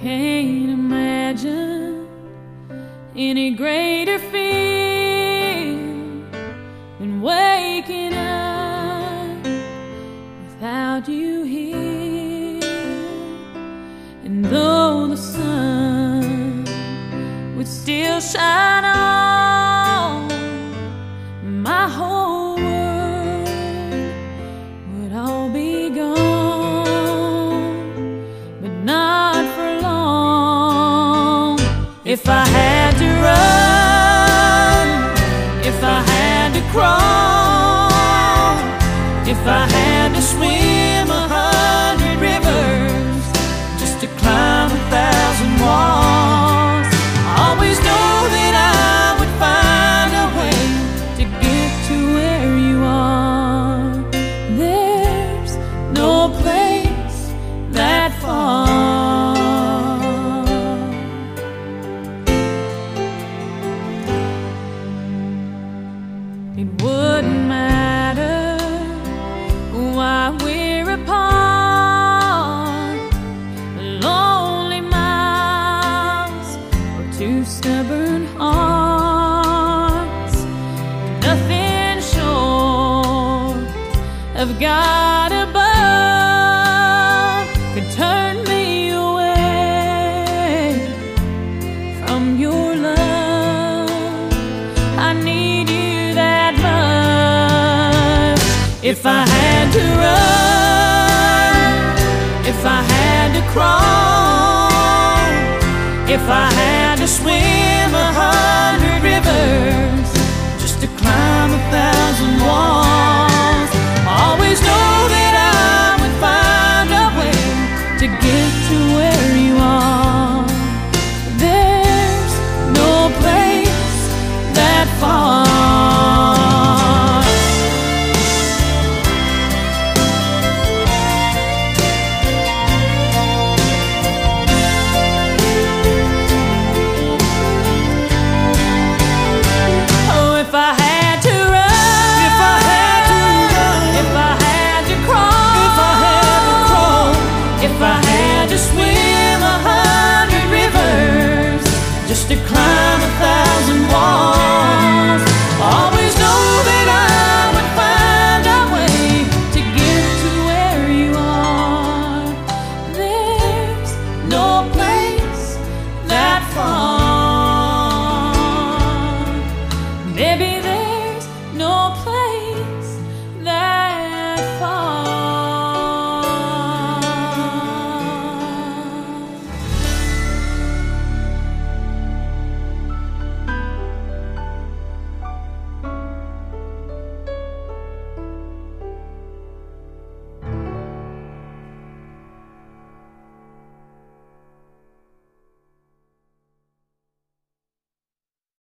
can't imagine any greater fear than waking up without you here. And though the sun would still shine on, my whole world would all be gone, but not for long. If I had to run, if I had to crawl, if I had to swim 100 rivers just to climb 1,000 walls, I always know that I would find a way to get to where you are. There's no place that far. It wouldn't matter why we're apart, lonely miles or two stubborn hearts. Nothing short of God above could turn me away from your love. I need you that much. If I had to run, if I had to crawl, if I had to swim 100 rivers just to climb 1,000 walls, I always know that I would find a way to get to where you are. There's no place that far. If I had to run, if I had to run, if I had to crawl, if I had to crawl, if I had to swim 100 rivers just to climb 1,000 walls, I always know that I would find a way to get to where you are. There's no place that far. Maybe there's no place